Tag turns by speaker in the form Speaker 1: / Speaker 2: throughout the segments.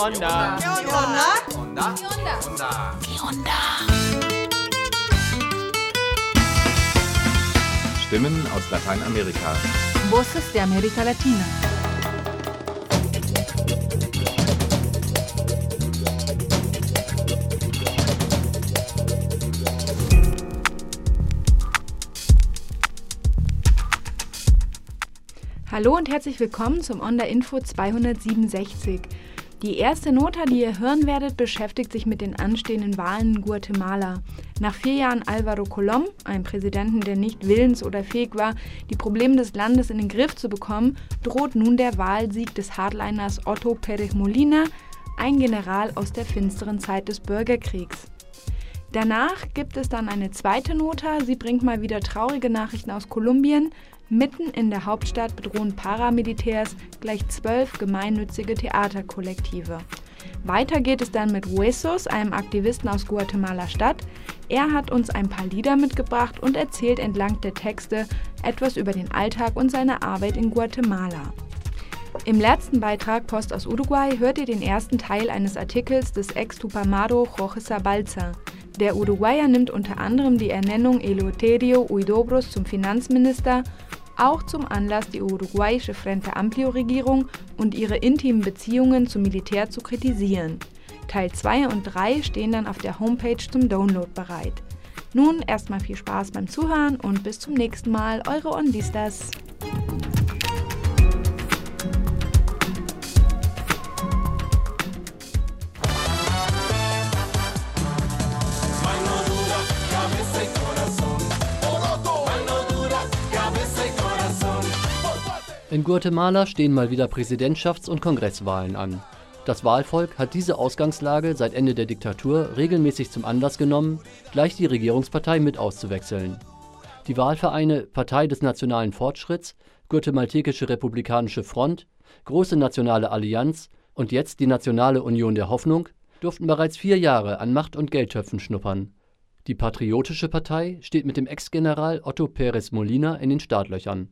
Speaker 1: onda?
Speaker 2: ¿Qué onda?
Speaker 1: Onda? Onda?
Speaker 3: ¿Qué onda?
Speaker 4: Stimmen aus Lateinamerika.
Speaker 3: Voces de América Latina. Hallo und herzlich willkommen zum Onda Info 267. Die erste Nota, die ihr hören werdet, beschäftigt sich mit den anstehenden Wahlen in Guatemala. Nach 4 Jahren Álvaro Colom, einem Präsidenten, der nicht willens oder fähig war, die Probleme des Landes in den Griff zu bekommen, droht nun der Wahlsieg des Hardliners Otto Pérez Molina, ein General aus der finsteren Zeit des Bürgerkriegs. Danach gibt es dann eine zweite Nota, sie bringt mal wieder traurige Nachrichten aus Kolumbien. Mitten in der Hauptstadt bedrohen Paramilitärs gleich 12 gemeinnützige Theaterkollektive. Weiter geht es dann mit Huesos, einem Aktivisten aus Guatemala-Stadt. Er hat uns ein paar Lieder mitgebracht und erzählt entlang der Texte etwas über den Alltag und seine Arbeit in Guatemala. Im letzten Beitrag Post aus Uruguay hört ihr den ersten Teil eines Artikels des Ex-Tupamaro Jorge Zabalza. Der Uruguayer nimmt unter anderem die Ernennung Eleuterio Huidobros zum Finanzminister auch zum Anlass, die uruguayische Frente Amplio-Regierung und ihre intimen Beziehungen zum Militär zu kritisieren. Teil 2 und 3 stehen dann auf der Homepage zum Download bereit. Nun erstmal viel Spaß beim Zuhören und bis zum nächsten Mal, eure Ondistas.
Speaker 5: In Guatemala stehen mal wieder Präsidentschafts- und Kongresswahlen an. Das Wahlvolk hat diese Ausgangslage seit Ende der Diktatur regelmäßig zum Anlass genommen, gleich die Regierungspartei mit auszuwechseln. Die Wahlvereine Partei des Nationalen Fortschritts, Guatemaltekische Republikanische Front, Große Nationale Allianz und jetzt die Nationale Union der Hoffnung durften bereits 4 Jahre an Macht- und Geldtöpfen schnuppern. Die Patriotische Partei steht mit dem Ex-General Otto Pérez Molina in den Startlöchern.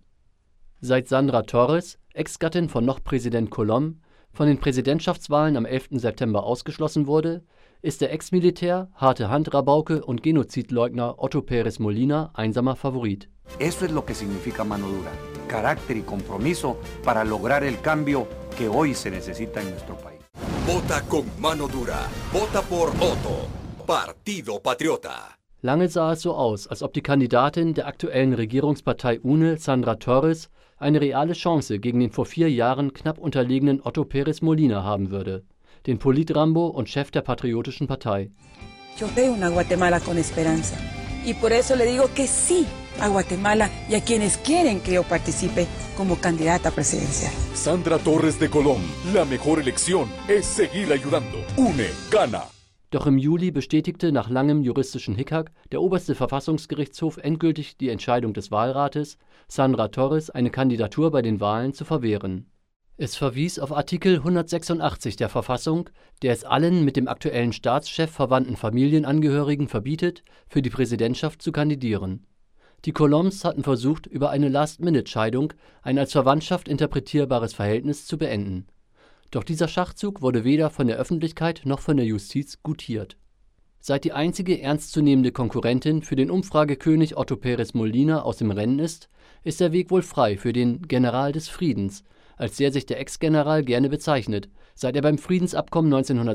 Speaker 5: Seit Sandra Torres, Ex-Gattin von noch Präsident Colom, von den Präsidentschaftswahlen am 11. September ausgeschlossen wurde, ist der Ex-Militär, harte Hand-Rabauke und Genozidleugner Otto Pérez Molina einsamer Favorit.
Speaker 6: Eso es lo que significa mano dura, carácter y compromiso para lograr el cambio que hoy se necesita en nuestro país.
Speaker 7: Vota con mano dura. Vota por Otto. Partido Patriota.
Speaker 5: Lange sah es so aus, als ob die Kandidatin der aktuellen Regierungspartei UNE, Sandra Torres, eine reale Chance gegen den vor 4 Jahren knapp unterlegenen Otto Pérez Molina haben würde, den Polit-Rambo und Chef der Patriotischen Partei.
Speaker 8: Yo veo una Guatemala con esperanza y por eso le digo que sí a Guatemala y a quienes quieren que yo participe como candidata presidencial.
Speaker 7: Sandra Torres de Colom. La mejor elección es seguir ayudando. UNE gana.
Speaker 5: Doch im Juli bestätigte nach langem juristischen Hickhack der oberste Verfassungsgerichtshof endgültig die Entscheidung des Wahlrates, Sandra Torres eine Kandidatur bei den Wahlen zu verwehren. Es verwies auf Artikel 186 der Verfassung, der es allen mit dem aktuellen Staatschef verwandten Familienangehörigen verbietet, für die Präsidentschaft zu kandidieren. Die Coloms hatten versucht, über eine Last-Minute-Scheidung ein als Verwandtschaft interpretierbares Verhältnis zu beenden. Doch dieser Schachzug wurde weder von der Öffentlichkeit noch von der Justiz gutiert. Seit die einzige ernstzunehmende Konkurrentin für den Umfragekönig Otto Pérez Molina aus dem Rennen ist der Weg wohl frei für den General des Friedens, als der sich der Ex-General gerne bezeichnet, seit er beim Friedensabkommen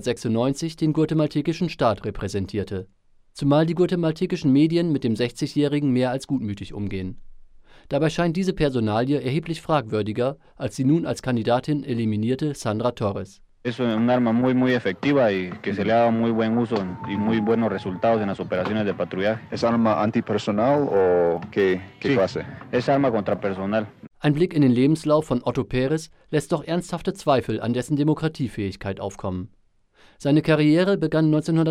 Speaker 5: 1996 den guatemaltekischen Staat repräsentierte. Zumal die guatemaltekischen Medien mit dem 60-Jährigen mehr als gutmütig umgehen. Dabei scheint diese Personalie erheblich fragwürdiger als die nun als Kandidatin eliminierte Sandra Torres.
Speaker 9: Es un arma muy efectiva y que se le ha dado muy buen uso y muy buenos resultados en las operaciones de patrullaje.
Speaker 10: ¿Es arma antipersonal o qué clase?
Speaker 9: Es arma contra personal.
Speaker 5: Ein Blick in den Lebenslauf von Otto Pérez lässt doch ernsthafte Zweifel an dessen Demokratiefähigkeit aufkommen. Seine Karriere begann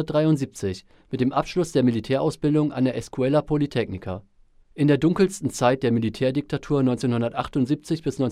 Speaker 5: 1973 mit dem Abschluss der Militärausbildung an der Escuela Politécnica. In der dunkelsten Zeit der Militärdiktatur 1978 bis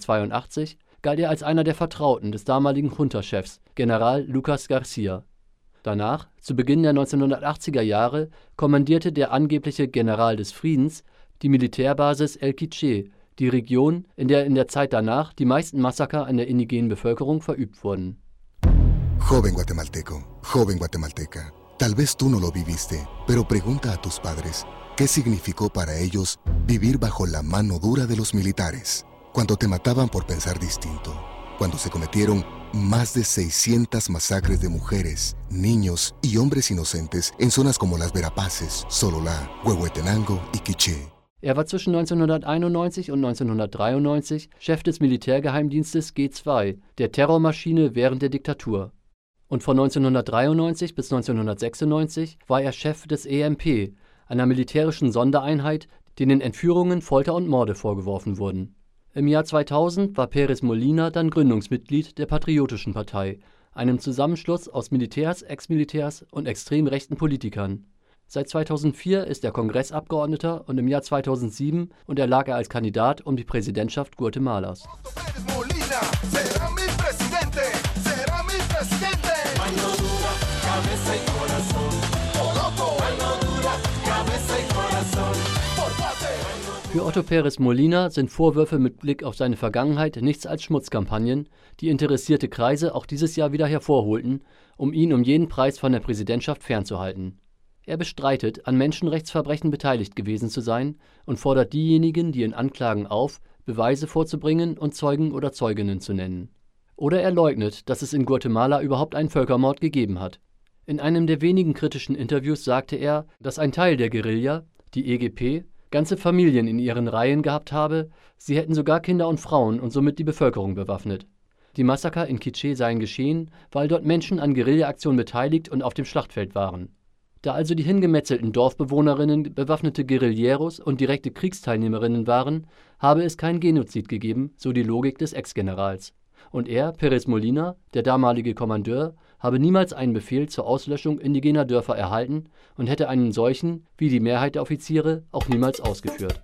Speaker 5: 1982 galt er als einer der Vertrauten des damaligen Junta-Chefs, General Lucas García. Danach, zu Beginn der 1980er Jahre, kommandierte der angebliche General des Friedens die Militärbasis El Quiché, die Region, in der in der Zeit danach die meisten Massaker an der indigenen Bevölkerung verübt wurden.
Speaker 2: Joven guatemalteco, joven guatemalteca, tal vez tú no lo viviste, pero pregunta a tus padres qué significó para ellos vivir bajo la mano dura de los militares, cuando te mataban por pensar distinto, cuando se cometieron más de 600 masacres de mujeres, niños y hombres inocentes en zonas como Las Verapaces, Sololá, Huehuetenango y Quiché.
Speaker 5: Er war zwischen 1991 und 1993 Chef des Militärgeheimdienstes G2, der Terrormaschine während der Diktatur. Und von 1993 bis 1996 war er Chef des EMP, einer militärischen Sondereinheit, denen Entführungen, Folter und Morde vorgeworfen wurden. Im Jahr 2000 war Pérez Molina dann Gründungsmitglied der Patriotischen Partei, einem Zusammenschluss aus Militärs, Ex-Militärs und extrem rechten Politikern. Seit 2004 ist er Kongressabgeordneter und im Jahr 2007 unterlag er als Kandidat um die Präsidentschaft Guatemalas. Für Otto Pérez Molina sind Vorwürfe mit Blick auf seine Vergangenheit nichts als Schmutzkampagnen, die interessierte Kreise auch dieses Jahr wieder hervorholten, um ihn um jeden Preis von der Präsidentschaft fernzuhalten. Er bestreitet, an Menschenrechtsverbrechen beteiligt gewesen zu sein und fordert diejenigen, die ihn anklagen, auf, Beweise vorzubringen und Zeugen oder Zeuginnen zu nennen. Oder er leugnet, dass es in Guatemala überhaupt einen Völkermord gegeben hat. In einem der wenigen kritischen Interviews sagte er, dass ein Teil der Guerilla, die EGP, ganze Familien in ihren Reihen gehabt habe, sie hätten sogar Kinder und Frauen und somit die Bevölkerung bewaffnet. Die Massaker in Quiché seien geschehen, weil dort Menschen an Guerilla-Aktionen beteiligt und auf dem Schlachtfeld waren. Da also die hingemetzelten Dorfbewohnerinnen bewaffnete Guerilleros und direkte Kriegsteilnehmerinnen waren, habe es kein Genozid gegeben, so die Logik des Ex-Generals. Und er, Pérez Molina, der damalige Kommandeur, habe niemals einen Befehl zur Auslöschung indigener Dörfer erhalten und hätte einen solchen, wie die Mehrheit der Offiziere, auch niemals ausgeführt.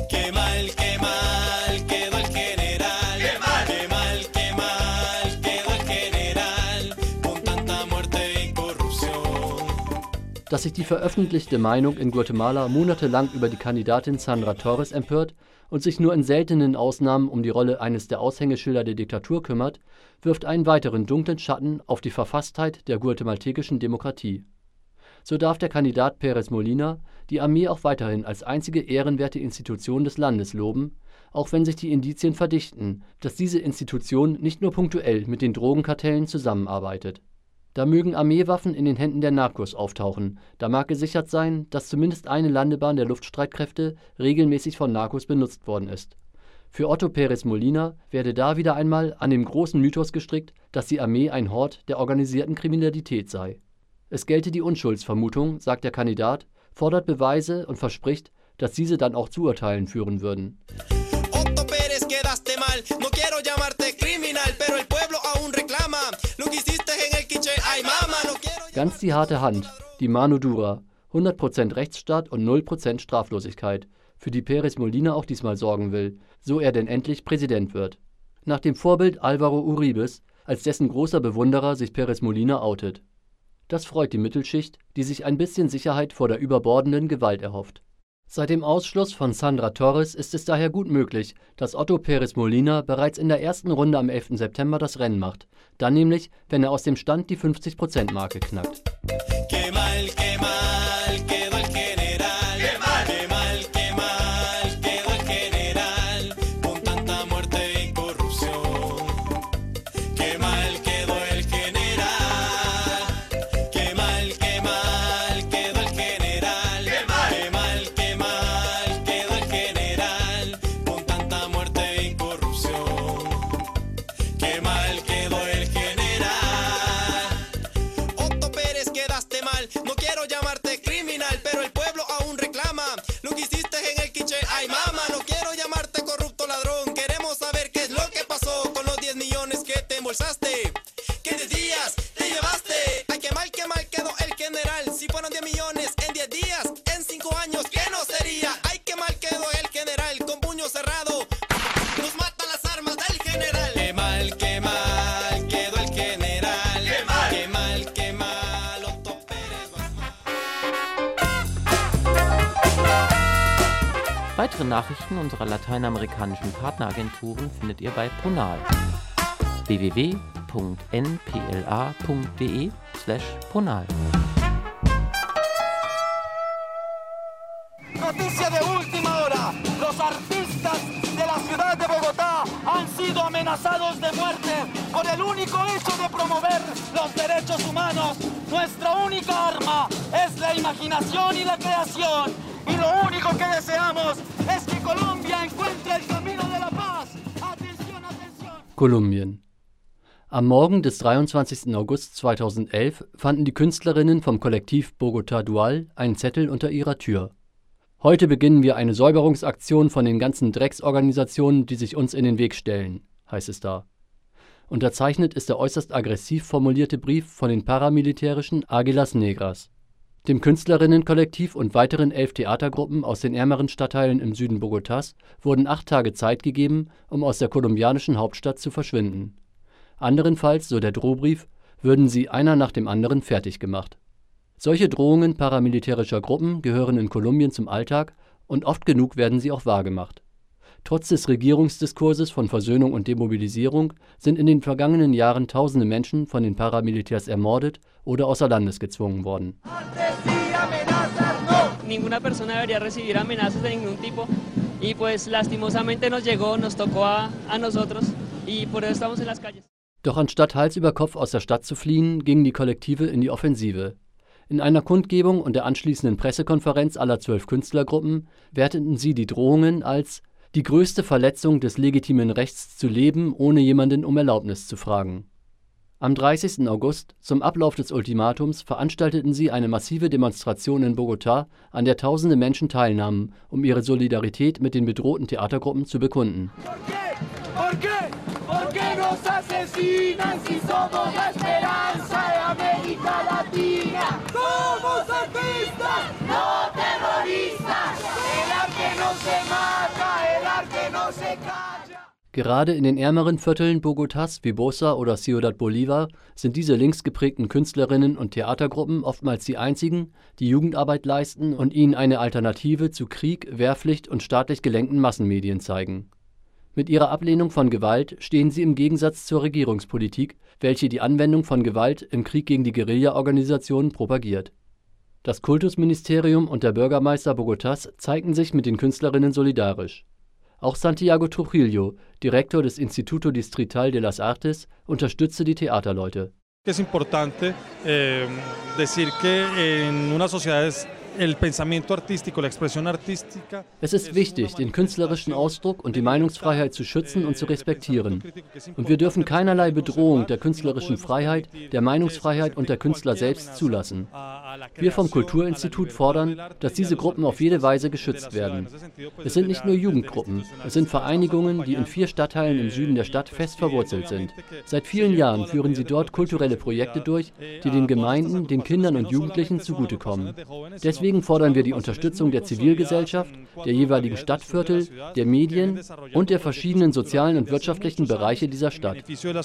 Speaker 5: Dass sich die veröffentlichte Meinung in Guatemala monatelang über die Kandidatin Sandra Torres empört und sich nur in seltenen Ausnahmen um die Rolle eines der Aushängeschilder der Diktatur kümmert, wirft einen weiteren dunklen Schatten auf die Verfasstheit der guatemaltekischen Demokratie. So darf der Kandidat Pérez Molina die Armee auch weiterhin als einzige ehrenwerte Institution des Landes loben, auch wenn sich die Indizien verdichten, dass diese Institution nicht nur punktuell mit den Drogenkartellen zusammenarbeitet. Da mögen Armeewaffen in den Händen der Narcos auftauchen, da mag gesichert sein, dass zumindest eine Landebahn der Luftstreitkräfte regelmäßig von Narcos benutzt worden ist. Für Otto Pérez Molina werde da wieder einmal an dem großen Mythos gestrickt, dass die Armee ein Hort der organisierten Kriminalität sei. Es gelte die Unschuldsvermutung, sagt der Kandidat, fordert Beweise und verspricht, dass diese dann auch zu Urteilen führen würden. Otto Pérez, quedaste mal. No quiero llamarte criminal, pero el pueblo aún reclama. Lo que hiciste en el Quiché, ay mama, no quiero. Ganz die harte Hand, die Mano Dura, 100% Rechtsstaat und 0% Straflosigkeit, für die Pérez Molina auch diesmal sorgen will, so er denn endlich Präsident wird. Nach dem Vorbild Álvaro Uribes, als dessen großer Bewunderer sich Pérez Molina outet. Das freut die Mittelschicht, die sich ein bisschen Sicherheit vor der überbordenden Gewalt erhofft. Seit dem Ausschluss von Sandra Torres ist es daher gut möglich, dass Otto Pérez Molina bereits in der ersten Runde am 11. September das Rennen macht. Dann nämlich, wenn er aus dem Stand die 50%-Marke knackt.
Speaker 11: Weitere Nachrichten unserer lateinamerikanischen Partneragenturen findet ihr bei Ponal. www.ponal.org www.npla.de/ponal.
Speaker 12: Noticia de última hora. Los artistas de la ciudad de Bogotá han sido amenazados de muerte por el único hecho de promover los derechos humanos. Nuestra única arma es la imaginación y la creación. Y lo único que deseamos es que Colombia encuentre el camino de la paz. Atención, atención.
Speaker 5: Kolumbien. Am Morgen des 23. August 2011 fanden die Künstlerinnen vom Kollektiv Bogotá Dual einen Zettel unter ihrer Tür. Heute beginnen wir eine Säuberungsaktion von den ganzen Drecksorganisationen, die sich uns in den Weg stellen, heißt es da. Unterzeichnet ist der äußerst aggressiv formulierte Brief von den paramilitärischen Águilas Negras. Dem Künstlerinnenkollektiv und weiteren 11 Theatergruppen aus den ärmeren Stadtteilen im Süden Bogotas wurden 8 Tage Zeit gegeben, um aus der kolumbianischen Hauptstadt zu verschwinden. Anderenfalls, so der Drohbrief, würden sie einer nach dem anderen fertig gemacht. Solche Drohungen paramilitärischer Gruppen gehören in Kolumbien zum Alltag und oft genug werden sie auch wahrgemacht. Trotz des Regierungsdiskurses von Versöhnung und Demobilisierung sind in den vergangenen Jahren tausende Menschen von den Paramilitärs ermordet oder außer Landes gezwungen worden.
Speaker 13: Ninguna persona debería recibir amenazas de ningún tipo y pues lastimosamente nos tocó a nosotros y por eso estamos en las calles.
Speaker 5: Doch anstatt Hals über Kopf aus der Stadt zu fliehen, gingen die Kollektive in die Offensive. In einer Kundgebung und der anschließenden Pressekonferenz aller 12 Künstlergruppen werteten sie die Drohungen als die größte Verletzung des legitimen Rechts zu leben, ohne jemanden um Erlaubnis zu fragen. Am 30. August, zum Ablauf des Ultimatums, veranstalteten sie eine massive Demonstration in Bogotá, an der tausende Menschen teilnahmen, um ihre Solidarität mit den bedrohten Theatergruppen zu bekunden.
Speaker 12: ¿Por qué nos asesinan si somos la esperanza de América Latina? Somos artistas, no terroristas. El arte no se mata, el arte no se calla.
Speaker 5: Gerade in den ärmeren Vierteln Bogotás wie Bosa oder Ciudad Bolívar sind diese links geprägten Künstlerinnen und Theatergruppen oftmals die einzigen, die Jugendarbeit leisten und ihnen eine Alternative zu Krieg, Wehrpflicht und staatlich gelenkten Massenmedien zeigen. Mit ihrer Ablehnung von Gewalt stehen sie im Gegensatz zur Regierungspolitik, welche die Anwendung von Gewalt im Krieg gegen die Guerilla-Organisationen propagiert. Das Kultusministerium und der Bürgermeister Bogotás zeigten sich mit den Künstlerinnen solidarisch. Auch Santiago Trujillo, Direktor des Instituto Distrital de las Artes, unterstützte die Theaterleute.
Speaker 14: Es importante decir que en una sociedad
Speaker 5: Es ist wichtig, den künstlerischen Ausdruck und die Meinungsfreiheit zu schützen und zu respektieren. Und wir dürfen keinerlei Bedrohung der künstlerischen Freiheit, der Meinungsfreiheit und der Künstler selbst zulassen. Wir vom Kulturinstitut fordern, dass diese Gruppen auf jede Weise geschützt werden. Es sind nicht nur Jugendgruppen, es sind Vereinigungen, die in 4 Stadtteilen im Süden der Stadt fest verwurzelt sind. Seit vielen Jahren führen sie dort kulturelle Projekte durch, die den Gemeinden, den Kindern und Jugendlichen zugutekommen. Deswegen fordern wir die Unterstützung der Zivilgesellschaft, der jeweiligen Stadtviertel, der Medien und der verschiedenen sozialen und wirtschaftlichen Bereiche dieser Stadt.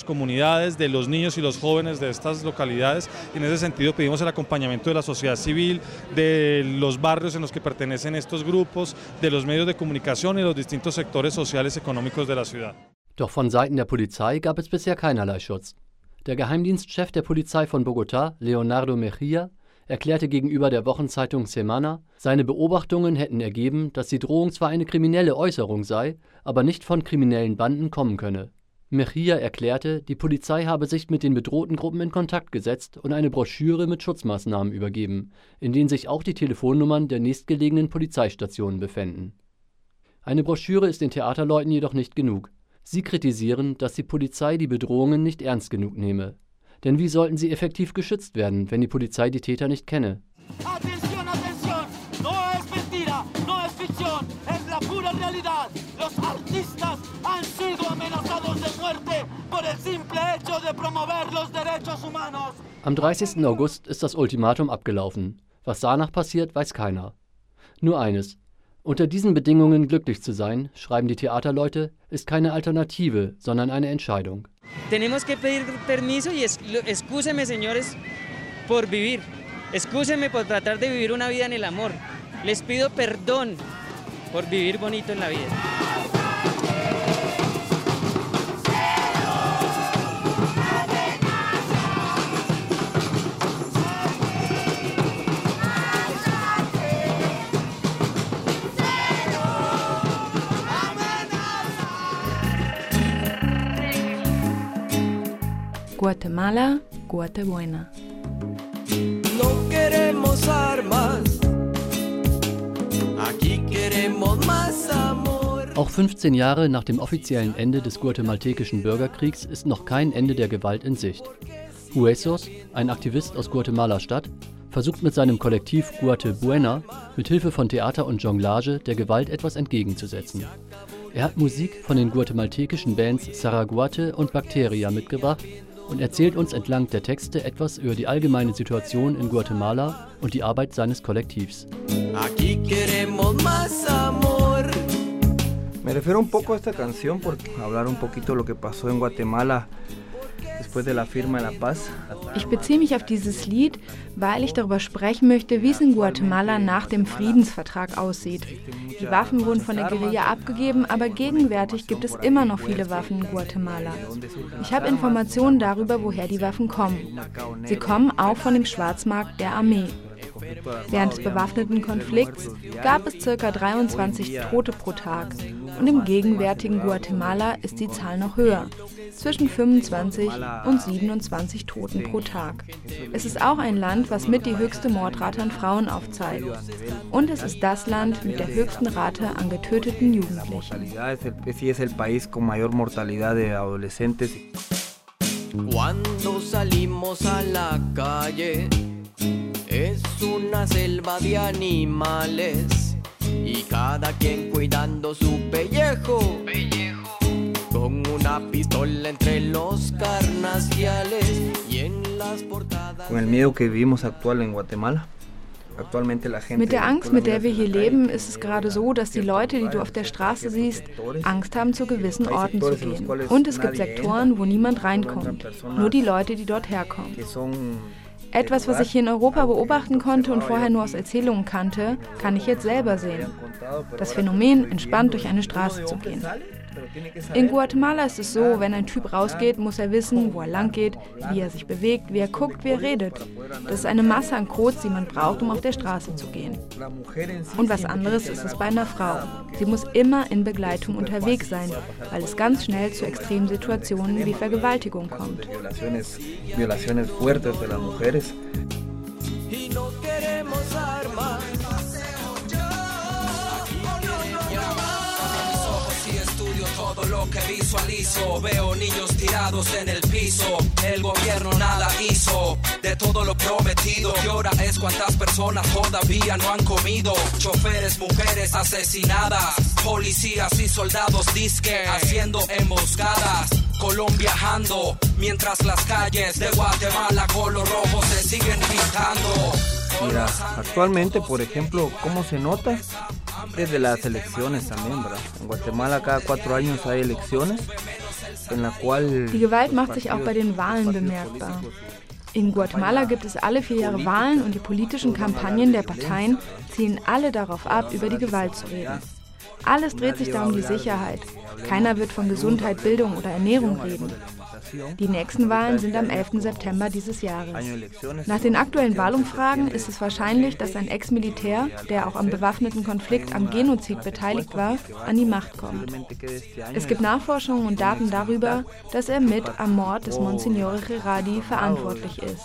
Speaker 14: La sociedad civil, de los barrios en los que pertenecen estos grupos, de los medios de comunicación y los distintos sectores sociales y económicos de la ciudad.
Speaker 5: Doch von Seiten der Polizei gab es bisher keinerlei Schutz. Der Geheimdienstchef der Polizei von Bogotá, Leonardo Mejía, erklärte gegenüber der Wochenzeitung Semana, seine Beobachtungen hätten ergeben, dass die Drohung zwar eine kriminelle Äußerung sei, aber nicht von kriminellen Banden kommen könne. Mejía erklärte, die Polizei habe sich mit den bedrohten Gruppen in Kontakt gesetzt und eine Broschüre mit Schutzmaßnahmen übergeben, in denen sich auch die Telefonnummern der nächstgelegenen Polizeistationen befänden. Eine Broschüre ist den Theaterleuten jedoch nicht genug. Sie kritisieren, dass die Polizei die Bedrohungen nicht ernst genug nehme. Denn wie sollten sie effektiv geschützt werden, wenn die Polizei die Täter nicht kenne?
Speaker 12: Atención, atención, no es mentira, no es ficción, es la pura realidad. Los artistas han sido amenazados de muerte por el simple hecho de promover los derechos humanos.
Speaker 5: Am 30. August ist das Ultimatum abgelaufen. Was danach passiert, weiß keiner. Nur eines: Unter diesen Bedingungen glücklich zu sein, schreiben die Theaterleute, ist keine Alternative, sondern eine Entscheidung.
Speaker 13: Tenemos que pedir permiso y excúsenme, señores, por vivir. Excúsenme por tratar de vivir una vida en el amor. Les pido perdón por vivir bonito en la vida.
Speaker 3: Guatemala, Guatebuena.
Speaker 15: No queremos armas, aquí queremos más amor.
Speaker 5: Auch 15 Jahre nach dem offiziellen Ende des guatemaltekischen Bürgerkriegs ist noch kein Ende der Gewalt in Sicht. Huesos, ein Aktivist aus Guatemala-Stadt, versucht mit seinem Kollektiv Guatebuena mit Hilfe von Theater und Jonglage der Gewalt etwas entgegenzusetzen. Er hat Musik von den guatemaltekischen Bands Zaraguate und Bacteria mitgebracht und erzählt uns entlang der Texte etwas über die allgemeine Situation in Guatemala und die Arbeit seines Kollektivs.
Speaker 15: Aquí queremos más amor.
Speaker 16: Me refiero un poco a esta canción por hablar un poquito lo que pasó en Guatemala después de la firma de la paz.
Speaker 3: Ich beziehe mich auf dieses Lied, weil ich darüber sprechen möchte, wie es in Guatemala nach dem Friedensvertrag aussieht. Die Waffen wurden von der Guerilla abgegeben, aber gegenwärtig gibt es immer noch viele Waffen in Guatemala. Ich habe Informationen darüber, woher die Waffen kommen. Sie kommen auch von dem Schwarzmarkt der Armee. Während des bewaffneten Konflikts gab es ca. 23 Tote pro Tag und im gegenwärtigen Guatemala ist die Zahl noch höher, zwischen 25 und 27 Toten pro Tag. Es ist auch ein Land, was mit die höchste Mordrate an Frauen aufzeigt. Und es ist das Land mit der höchsten Rate an getöteten Jugendlichen.
Speaker 15: Cuando salimos a la calle es una selva de animales y cada quien cuidando su pellejo con una pistola entre los carnaciales y en las portadas.
Speaker 16: Con el miedo que vivimos actual en Guatemala.
Speaker 3: Mit der Angst, mit der wir hier leben, ist es gerade so, dass die Leute, die du auf der Straße siehst, Angst haben, zu gewissen Orten zu gehen. Und es gibt Sektoren, wo niemand reinkommt, nur die Leute, die dort herkommen. Etwas, was ich hier in Europa beobachten konnte und vorher nur aus Erzählungen kannte, kann ich jetzt selber sehen. Das Phänomen, entspannt durch eine Straße zu gehen. In Guatemala ist es so, wenn ein Typ rausgeht, muss er wissen, wo er lang geht, wie er sich bewegt, wie er guckt, wie er redet. Das ist eine Masse an Codes, die man braucht, um auf der Straße zu gehen. Und was anderes ist es bei einer Frau. Sie muss immer in Begleitung unterwegs sein, weil es ganz schnell zu Extremsituationen wie Vergewaltigung kommt.
Speaker 17: Todo lo que visualizo, veo niños tirados en el piso, el gobierno nada hizo, de todo lo prometido, y ahora es cuántas personas todavía no han comido, choferes, mujeres asesinadas, policías y soldados disque, haciendo emboscadas, Colombia viajando, mientras las calles de Guatemala color rojo se siguen pintando.
Speaker 16: Mira, actualmente, por ejemplo, ¿cómo se nota? Desde las elecciones también, ¿verdad? En Guatemala cada 4 años hay elecciones, en la cual...
Speaker 3: Die Gewalt macht sich auch bei den Wahlen bemerkbar. In Guatemala gibt es alle 4 Jahre Wahlen und die politischen Kampagnen der Parteien zielen alle darauf ab, über die Gewalt zu reden. Alles dreht sich da um die Sicherheit. Keiner wird von Gesundheit, Bildung oder Ernährung reden. Die nächsten Wahlen sind am 11. September dieses Jahres. Nach den aktuellen Wahlumfragen ist es wahrscheinlich, dass ein Ex-Militär, der auch am bewaffneten Konflikt am Genozid beteiligt war, an die Macht kommt. Es gibt Nachforschungen und Daten darüber, dass er mit am Mord des Monsignore Gerardi verantwortlich ist.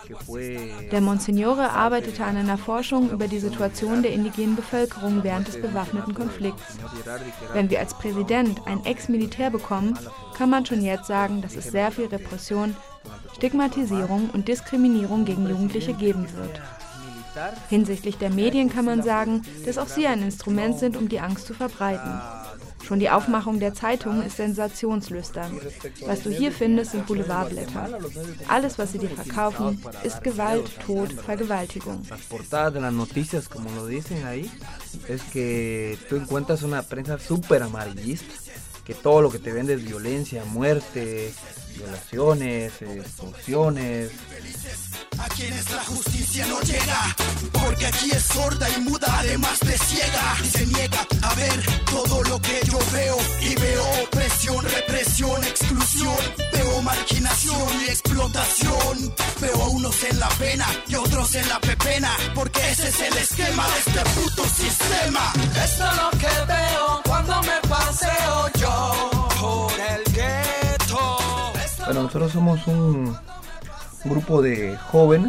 Speaker 3: Der Monsignore arbeitete an einer Forschung über die Situation der indigenen Bevölkerung während des bewaffneten Konflikts. Wenn wir als Präsident ein Ex-Militär bekommen, kann man schon jetzt sagen, dass es sehr viel Repression, Stigmatisierung und Diskriminierung gegen Jugendliche geben wird. Hinsichtlich der Medien kann man sagen, dass auch sie ein Instrument sind, um die Angst zu verbreiten. Schon die Aufmachung der Zeitungen ist sensationslüstern. Was du hier findest, sind Boulevardblätter. Alles, was sie dir verkaufen, ist Gewalt, Tod, Vergewaltigung.
Speaker 16: Las portadas de las noticias, como lo dicen ahí, es que tú encuentras una prensa súper amarillista, que todo lo que te vende es violencia, muerte, violaciones, expulsiones.
Speaker 18: A quienes la justicia no llega, porque aquí es sorda y muda, además de ciega, y se niega a ver todo lo que yo veo, y veo opresión, represión, exclusión, veo marginación y explotación, veo a unos en la pena y otros en la pepena, porque ese es el esquema de este puto sistema.
Speaker 17: Esto es lo que veo cuando me paseo yo por el gueto.
Speaker 16: Bueno, nosotros somos somos un grupo de jóvenes.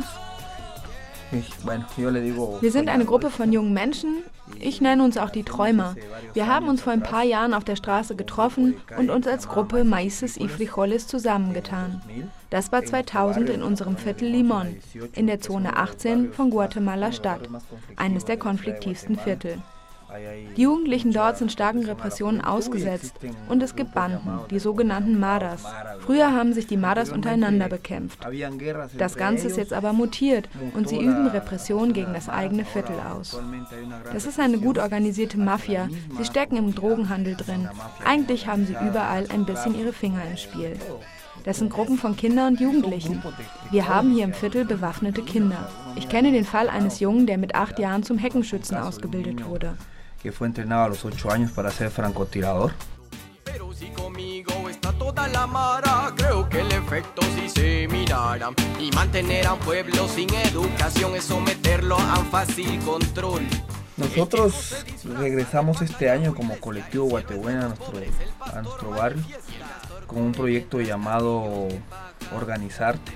Speaker 3: Wir sind eine Gruppe von jungen Menschen. Ich nenne uns auch die Träumer. Wir haben uns vor ein paar Jahren auf der Straße getroffen und uns als Gruppe Maíces y Frijoles zusammengetan. Das war 2000 in unserem Viertel Limón, in der Zone 18 von Guatemala Stadt, eines der konfliktivsten Viertel. Die Jugendlichen dort sind starken Repressionen ausgesetzt und es gibt Banden, die sogenannten Maras. Früher haben sich die Maras untereinander bekämpft. Das Ganze ist jetzt aber mutiert und sie üben Repression gegen das eigene Viertel aus. Das ist eine gut organisierte Mafia, sie stecken im Drogenhandel drin. Eigentlich haben sie überall ein bisschen ihre Finger im Spiel. Das sind Gruppen von Kindern und Jugendlichen. Wir haben hier im Viertel bewaffnete Kinder. Ich kenne den Fall eines Jungen, der mit 8 Jahren zum Heckenschützen ausgebildet wurde.
Speaker 16: Que fue entrenado a los 8 años para ser francotirador.
Speaker 15: Pero si conmigo está toda la mara, creo que el efecto si se mirara. Y mantener a un pueblo sin educación es someterlo a un fácil control.
Speaker 16: Nosotros regresamos este año como colectivo Guatebuena a nuestro barrio con un proyecto llamado Organizarte.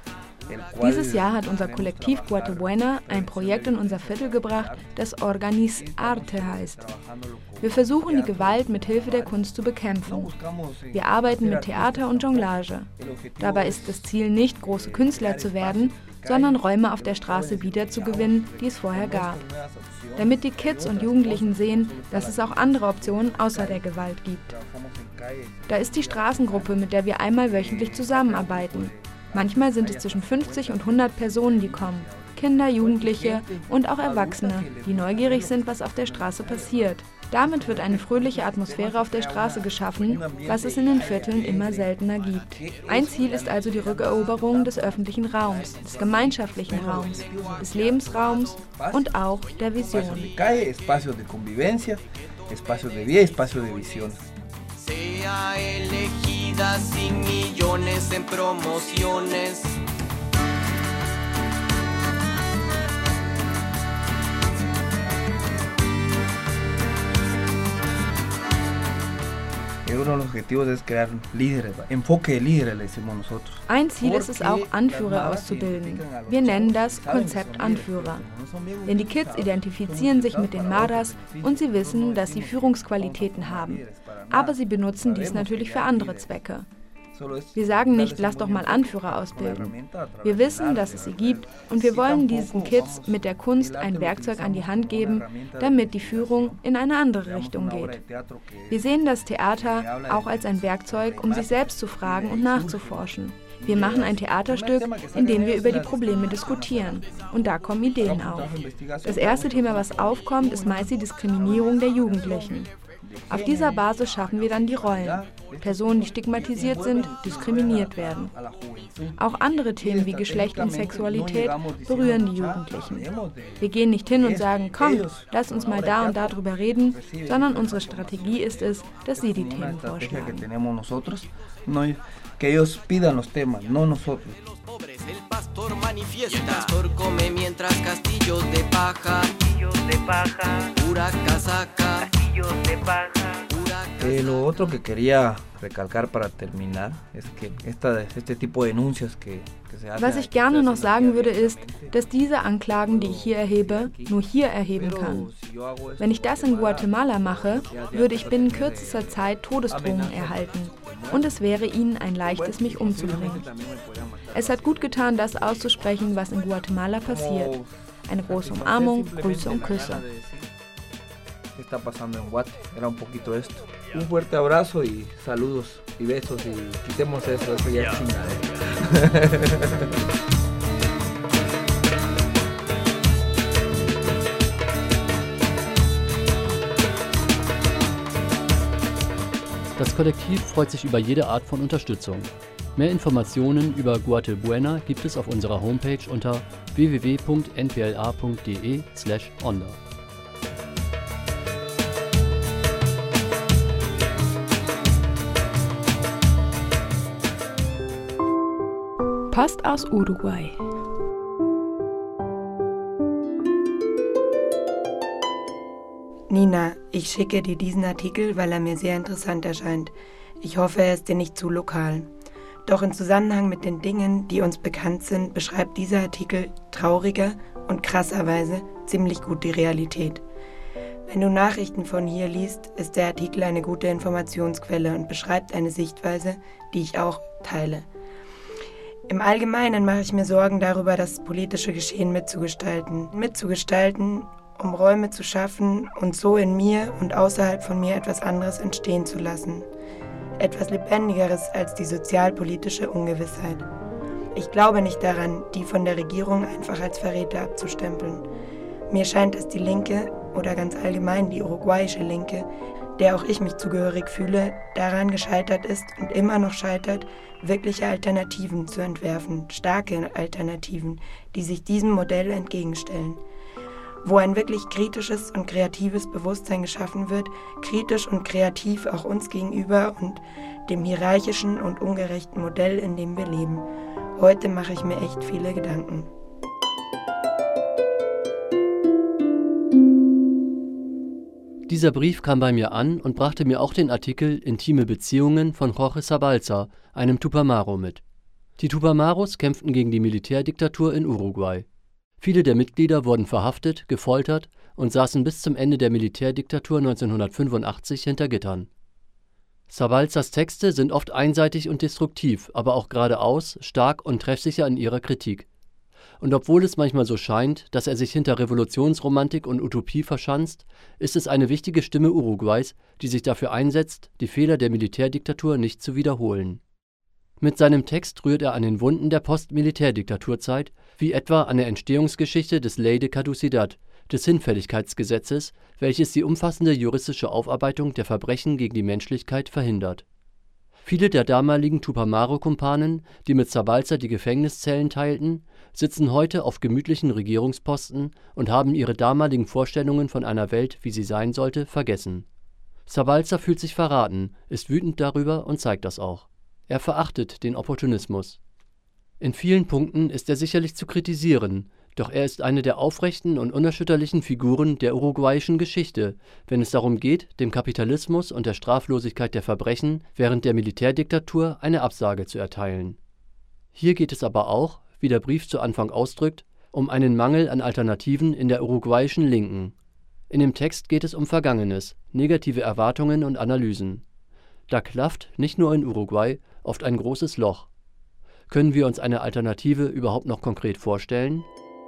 Speaker 3: Dieses Jahr hat unser Kollektiv Guatebuena ein Projekt in unser Viertel gebracht, das Organizarte heißt. Wir versuchen, die Gewalt mit Hilfe der Kunst zu bekämpfen. Wir arbeiten mit Theater und Jonglage. Dabei ist das Ziel nicht, große Künstler zu werden, sondern Räume auf der Straße wiederzugewinnen, die es vorher gab. Damit die Kids und Jugendlichen sehen, dass es auch andere Optionen außer der Gewalt gibt. Da ist die Straßengruppe, mit der wir einmal wöchentlich zusammenarbeiten. Manchmal sind es zwischen 50 und 100 Personen, die kommen. Kinder, Jugendliche und auch Erwachsene, die neugierig sind, was auf der Straße passiert. Damit wird eine fröhliche Atmosphäre auf der Straße geschaffen, was es in den Vierteln immer seltener gibt. Ein Ziel ist also die Rückeroberung des öffentlichen Raums, des gemeinschaftlichen Raums, des Lebensraums und auch der Vision.
Speaker 15: Sea elegida sin millones en promociones.
Speaker 16: Uno de los objetivos es crear líderes, enfoque de líderes, le decimos nosotros.
Speaker 3: Ein Ziel ist es auch, Anführer auszubilden. Wir nennen das Konzept Anführer. Denn die Kids identifizieren sich mit den Maras und sie wissen, dass sie Führungsqualitäten haben. Aber sie benutzen dies natürlich für andere Zwecke. Wir sagen nicht, lass doch mal Anführer ausbilden. Wir wissen, dass es sie gibt und wir wollen diesen Kids mit der Kunst ein Werkzeug an die Hand geben, damit die Führung in eine andere Richtung geht. Wir sehen das Theater auch als ein Werkzeug, um sich selbst zu fragen und nachzuforschen. Wir machen ein Theaterstück, in dem wir über die Probleme diskutieren. Und da kommen Ideen auf. Das erste Thema, was aufkommt, ist meist die Diskriminierung der Jugendlichen. Auf dieser Basis schaffen wir dann die Rollen. Personen, die stigmatisiert sind, diskriminiert werden. Auch andere Themen wie Geschlecht und Sexualität berühren die Jugendlichen. Wir gehen nicht hin und sagen, komm, lass uns mal da und darüber reden, sondern unsere Strategie ist es, dass sie die Themen vorschlagen.
Speaker 16: Que ellos pidan los temas, no nosotros.
Speaker 15: El pastor manifiesta, el pastor come mientras castillos de paja, pura casaca, castillos de paja.
Speaker 16: Lo otro que quería recalcar para terminar es que este tipo de denuncias que se hacen.
Speaker 3: Was ich gerne noch sagen würde ist, dass diese Anklagen, die ich hier erhebe, nur hier erheben kann. Wenn ich das in Guatemala mache, würde ich binnen kürzester Zeit Todesdrohungen erhalten. Und es wäre ihnen ein leichtes, mich umzubringen. Es hat gut getan, das auszusprechen, was in Guatemala passiert. Eine große Umarmung, Grüße und Küsse.
Speaker 16: Está pasando en Guate, era un poquito esto. Un fuerte abrazo y saludos y besos y quitemos eso ya es chingada.
Speaker 5: Das Kollektiv freut sich über jede Art von Unterstützung. Mehr Informationen über Guatebuena gibt es auf unserer Homepage unter www.npla.de/onda.
Speaker 3: Post aus Uruguay.
Speaker 19: Nina, ich schicke dir diesen Artikel, weil er mir sehr interessant erscheint. Ich hoffe, er ist dir nicht zu lokal. Doch im Zusammenhang mit den Dingen, die uns bekannt sind, beschreibt dieser Artikel trauriger und krasserweise ziemlich gut die Realität. Wenn du Nachrichten von hier liest, ist der Artikel eine gute Informationsquelle und beschreibt eine Sichtweise, die ich auch teile. Im Allgemeinen mache ich mir Sorgen darüber, das politische Geschehen mitzugestalten, um Räume zu schaffen und so in mir und außerhalb von mir etwas anderes entstehen zu lassen. Etwas Lebendigeres als die sozialpolitische Ungewissheit. Ich glaube nicht daran, die von der Regierung einfach als Verräter abzustempeln. Mir scheint, dass die Linke oder ganz allgemein die uruguayische Linke, der auch ich mich zugehörig fühle, daran gescheitert ist und immer noch scheitert, wirkliche Alternativen zu entwerfen, starke Alternativen, die sich diesem Modell entgegenstellen. Wo ein wirklich kritisches und kreatives Bewusstsein geschaffen wird, kritisch und kreativ auch uns gegenüber und dem hierarchischen und ungerechten Modell, in dem wir leben. Heute mache ich mir echt viele Gedanken.
Speaker 5: Dieser Brief kam bei mir an und brachte mir auch den Artikel Intime Beziehungen von Jorge Zabalza, einem Tupamaro, mit. Die Tupamaros kämpften gegen die Militärdiktatur in Uruguay. Viele der Mitglieder wurden verhaftet, gefoltert und saßen bis zum Ende der Militärdiktatur 1985 hinter Gittern. Zabalzas Texte sind oft einseitig und destruktiv, aber auch geradeaus, stark und treffsicher in ihrer Kritik. Und obwohl es manchmal so scheint, dass er sich hinter Revolutionsromantik und Utopie verschanzt, ist es eine wichtige Stimme Uruguays, die sich dafür einsetzt, die Fehler der Militärdiktatur nicht zu wiederholen. Mit seinem Text rührt er an den Wunden der Post-Militärdikturzeit, wie etwa an der Entstehungsgeschichte des Ley de Caducidad, des Hinfälligkeitsgesetzes, welches die umfassende juristische Aufarbeitung der Verbrechen gegen die Menschlichkeit verhindert. Viele der damaligen Tupamaro-Kumpanen, die mit Zabalza die Gefängniszellen teilten, sitzen heute auf gemütlichen Regierungsposten und haben ihre damaligen Vorstellungen von einer Welt, wie sie sein sollte, vergessen. Zabalza fühlt sich verraten, ist wütend darüber und zeigt das auch. Er verachtet den Opportunismus. In vielen Punkten ist er sicherlich zu kritisieren, doch er ist eine der aufrechten und unerschütterlichen Figuren der uruguayischen Geschichte, wenn es darum geht, dem Kapitalismus und der Straflosigkeit der Verbrechen während der Militärdiktatur eine Absage zu erteilen. Hier geht es aber auch, wie der Brief zu Anfang ausdrückt, um einen Mangel an Alternativen in der uruguayischen Linken. In dem Text geht es um Vergangenes, negative Erwartungen und Analysen. Da klafft, nicht nur in Uruguay, oft ein großes Loch. Können wir uns eine Alternative überhaupt noch konkret vorstellen?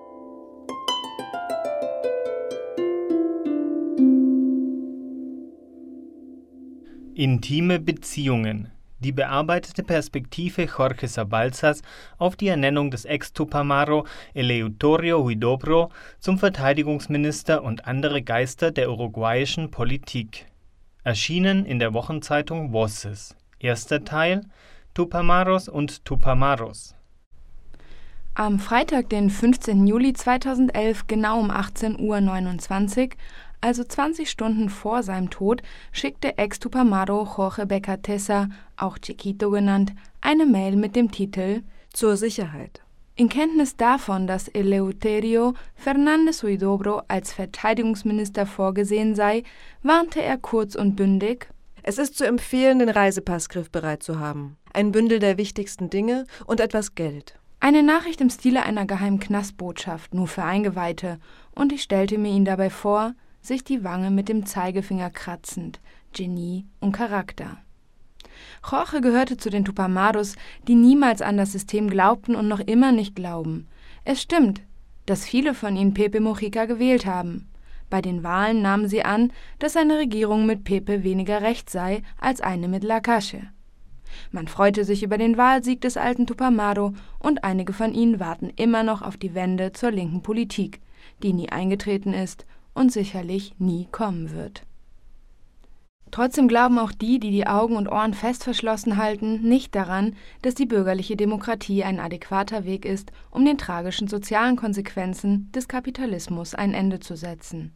Speaker 20: Intime Beziehungen. Die bearbeitete Perspektive Jorge Zabalzas auf die Ernennung des Ex-Tupamaro Eleuterio Huidobro zum Verteidigungsminister und andere Geister der uruguayischen Politik. Erschienen in der Wochenzeitung Voces. Erster Teil: Tupamaros und Tupamaros.
Speaker 3: Am Freitag, den 15. Juli 2011, genau um 18:29 Uhr, also 20 Stunden vor seinem Tod, schickte Ex-Tupamaro Jorge Becatessa, auch Chiquito genannt, eine Mail mit dem Titel
Speaker 21: Zur Sicherheit.
Speaker 3: In Kenntnis davon, dass Eleuterio Fernández Huidobro als Verteidigungsminister vorgesehen sei, warnte er kurz und bündig:
Speaker 21: Es ist zu empfehlen, den Reisepass griffbereit zu haben, ein Bündel der wichtigsten Dinge und etwas Geld.
Speaker 3: Eine Nachricht im Stile einer geheimen Knastbotschaft, nur für Eingeweihte, und ich stellte mir ihn dabei vor, sich die Wange mit dem Zeigefinger kratzend, Genie und Charakter. Jorge gehörte zu den Tupamaros, die niemals an das System glaubten und noch immer nicht glauben. Es stimmt, dass viele von ihnen Pepe Mujica gewählt haben. Bei den Wahlen nahmen sie an, dass eine Regierung mit Pepe weniger recht sei als eine mit Lacalle. Man freute sich über den Wahlsieg des alten Tupamaro und einige von ihnen warten immer noch auf die Wende zur linken Politik, die nie eingetreten ist und sicherlich nie kommen wird. Trotzdem glauben auch die, die die Augen und Ohren fest verschlossen halten, nicht daran, dass die bürgerliche Demokratie ein adäquater Weg ist, um den tragischen sozialen Konsequenzen des Kapitalismus ein Ende zu setzen.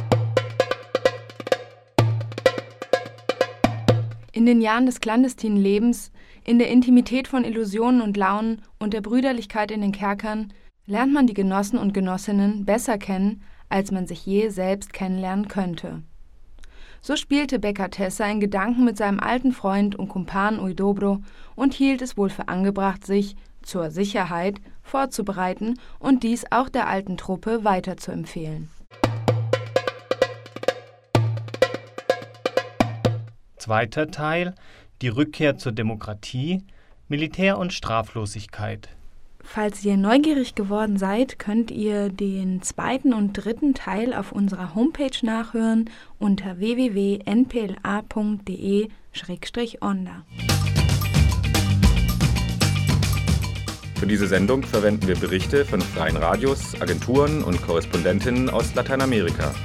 Speaker 3: In den Jahren des clandestinen Lebens, in der Intimität von Illusionen und Launen und der Brüderlichkeit in den Kerkern lernt man die Genossen und Genossinnen besser kennen, als man sich je selbst kennenlernen könnte. So spielte Becatessa in Gedanken mit seinem alten Freund und Kumpan Huidobro und hielt es wohl für angebracht, sich, zur Sicherheit, vorzubereiten und dies auch der alten Truppe weiterzuempfehlen.
Speaker 20: Zweiter Teil: Die Rückkehr zur Demokratie, Militär und Straflosigkeit.
Speaker 3: Falls ihr neugierig geworden seid, könnt ihr den 2. und 3. Teil auf unserer Homepage nachhören unter www.npla.de/onda.
Speaker 4: Für diese Sendung verwenden wir Berichte von freien Radios, Agenturen und Korrespondentinnen aus Lateinamerika.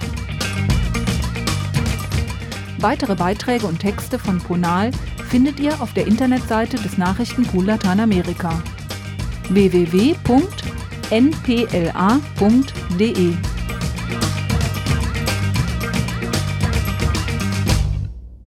Speaker 1: Weitere Beiträge und Texte von Ponal findet ihr auf der Internetseite des Nachrichtenpool Lateinamerika www.npla.de.